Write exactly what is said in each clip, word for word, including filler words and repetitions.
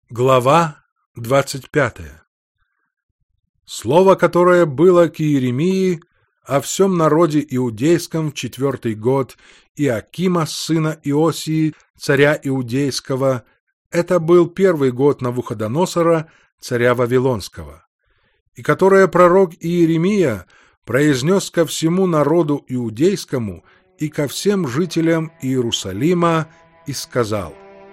Глава двадцать пятая. Слово, которое было к Иеремии о всем народе иудейском в четвертый год Иоакима, сына Иосии, царя иудейского, это был первый год Навуходоносора, царя Вавилонского, и которое пророк Иеремия произнес ко всему народу иудейскому и ко всем жителям Иерусалима и сказал: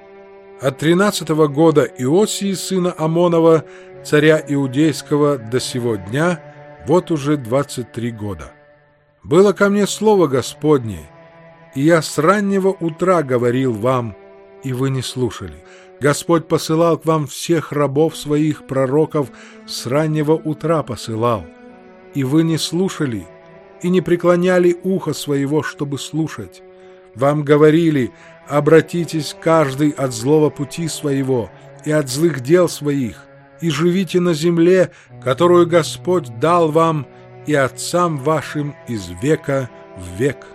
от тринадцатого года Иосии, сына Амонова, царя Иудейского, до сего дня, вот уже двадцать три года. Было ко мне слово Господне, и я с раннего утра говорил вам, и вы не слушали. Господь посылал к вам всех рабов своих пророков, с раннего утра посылал, и вы не слушали, и не преклоняли ухо своего, чтобы слушать. Вам говорили: обратитесь каждый от злого пути своего и от злых дел своих, и живите на земле, которую Господь дал вам и отцам вашим из века в век.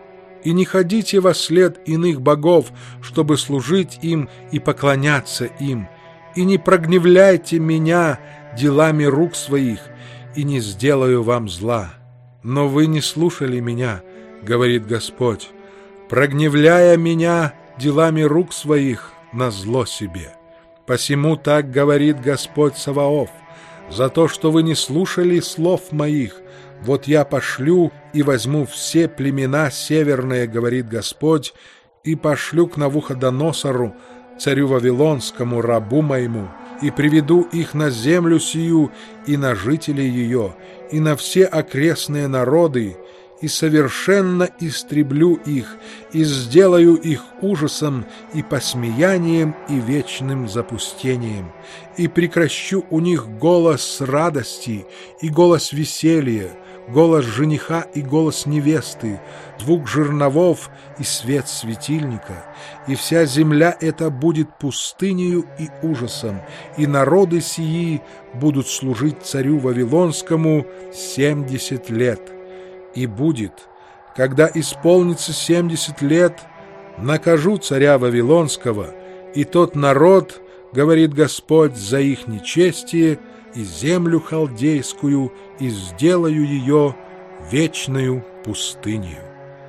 И не ходите во след иных богов, чтобы служить им и поклоняться им, и не прогневляйте меня делами рук своих, и не сделаю вам зла. Но вы не слушали меня, говорит Господь, прогневляя меня делами рук своих назло себе. Посему так говорит Господь Саваоф: за то, что вы не слушали слов моих, вот я пошлю и возьму все племена северные, говорит Господь, и пошлю к Навуходоносору, царю Вавилонскому, рабу моему, и приведу их на землю сию и на жителей ее, и на все окрестные народы, и совершенно истреблю их, и сделаю их ужасом и посмеянием и вечным запустением, и прекращу у них голос радости и голос веселья, голос жениха и голос невесты, звук жерновов и свет светильника, и вся земля эта будет пустынею и ужасом, и народы сии будут служить царю Вавилонскому семьдесят лет. И будет, когда исполнится семьдесят лет, накажу царя Вавилонского и тот народ, говорит Господь, за их нечестие, и землю халдейскую, и сделаю ее вечною пустынью.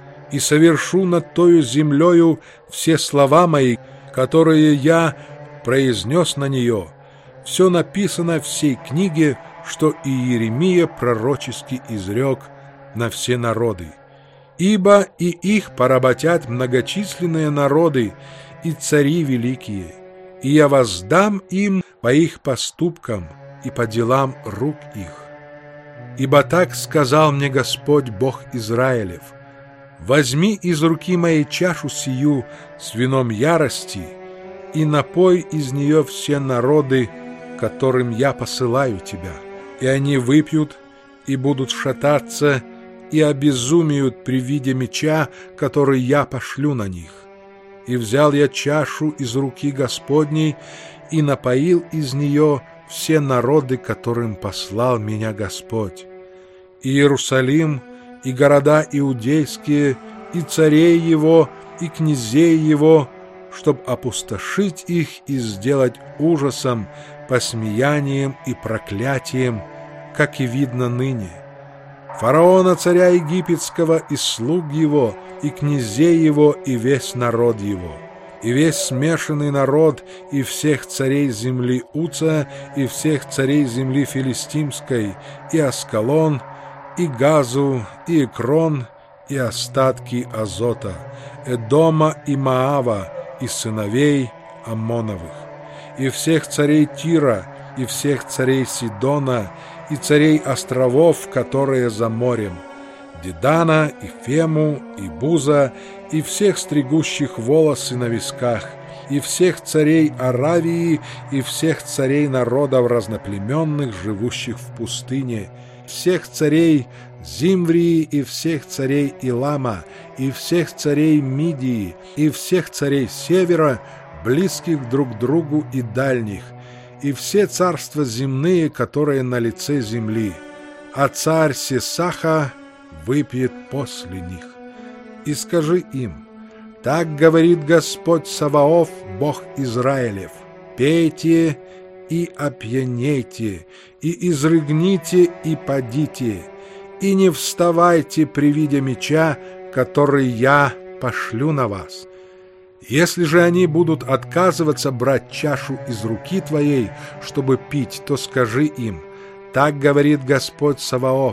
И совершу над тою землею все слова мои, которые я произнес на нее. Все написано в сей книге, что Иеремия пророчески изрек на все народы. Ибо и их поработят многочисленные народы и цари великие, и я воздам им по их поступкам и по делам рук их. Ибо так сказал мне Господь Бог Израилев: возьми из руки моей чашу сию с вином ярости и напой из нее все народы, которым я посылаю тебя, и они выпьют и будут шататься и обезумеют при виде меча, который я пошлю на них. И взял я чашу из руки Господней и напоил из нее все народы, которым послал меня Господь. И Иерусалим, и города иудейские, и царей его, и князей его, чтоб опустошить их и сделать ужасом, посмеянием и проклятием, как и видно ныне. Фараона, царя египетского, и слуг его, и князей его, и весь народ его, и весь смешанный народ, и всех царей земли Уца, и всех царей земли Филистимской, и Аскалон, и Газу, и Экрон, и остатки Азота, Эдома и Маава, и сыновей Аммоновых, и всех царей Тира, и всех царей Сидона, и царей островов, которые за морем, Дедана, и Фему, и Буза, и всех стригущих волосы на висках, и всех царей Аравии, и всех царей народов разноплеменных, живущих в пустыне, всех царей Зимврии, и всех царей Илама, и всех царей Мидии, и всех царей севера, близких друг к другу и дальних, и все царства земные, которые на лице земли, а царь Сесаха выпьет после них. И скажи им: так говорит Господь Саваоф, Бог Израилев: пейте и опьянейте, и изрыгните и падите, и не вставайте при виде меча, который я пошлю на вас. Если же они будут отказываться брать чашу из руки твоей, чтобы пить, то скажи им: так говорит Господь Саваоф,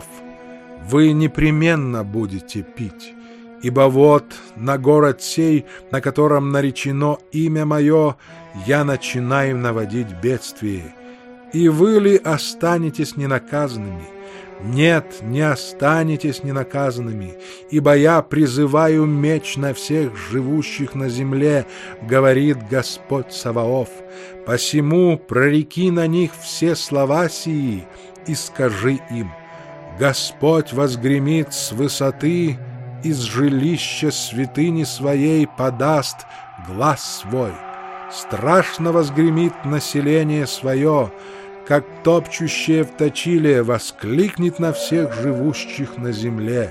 вы непременно будете пить. Ибо вот на город сей, на котором наречено имя мое, я начинаю наводить бедствие. И вы ли останетесь ненаказанными? Нет, не останетесь ненаказанными, ибо я призываю меч на всех живущих на земле, говорит Господь Саваоф. Посему прореки на них все слова сии и скажи им: Господь возгремит с высоты, из жилища святыни своей подаст глас свой. Страшно возгремит население свое, как топчущее в точиле воскликнет на всех живущих на земле.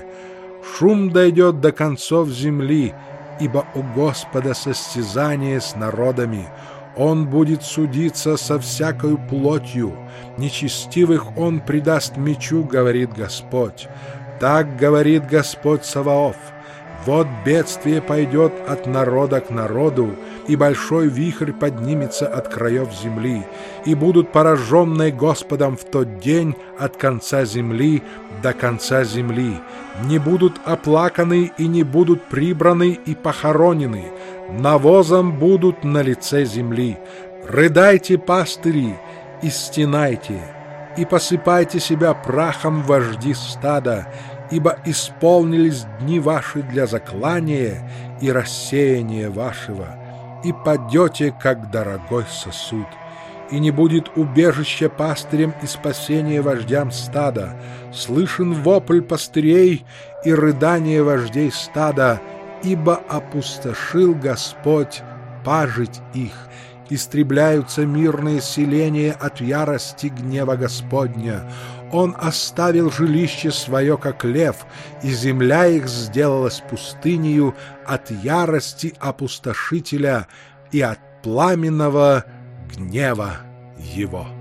Шум дойдет до концов земли, ибо у Господа состязание с народами. Он будет судиться со всякою плотью, нечестивых Он предаст мечу, говорит Господь. Так говорит Господь Саваоф: вот бедствие пойдет от народа к народу, и большой вихрь поднимется от краев земли, и будут пораженные Господом в тот день от конца земли до конца земли. Не будут оплаканы и не будут прибраны и похоронены, навозом будут на лице земли. Рыдайте, пастыри, и стенайте, и посыпайте себя прахом, вожди стада, ибо исполнились дни ваши для заклания и рассеяния вашего, и падете, как дорогой сосуд. И не будет убежища пастырям и спасения вождям стада. Слышен вопль пастырей и рыдание вождей стада, ибо опустошил Господь пажить их. Истребляются мирные селения от ярости гнева Господня. Он оставил жилище свое, как лев, и земля их сделалась пустынею от ярости опустошителя и от пламенного гнева его.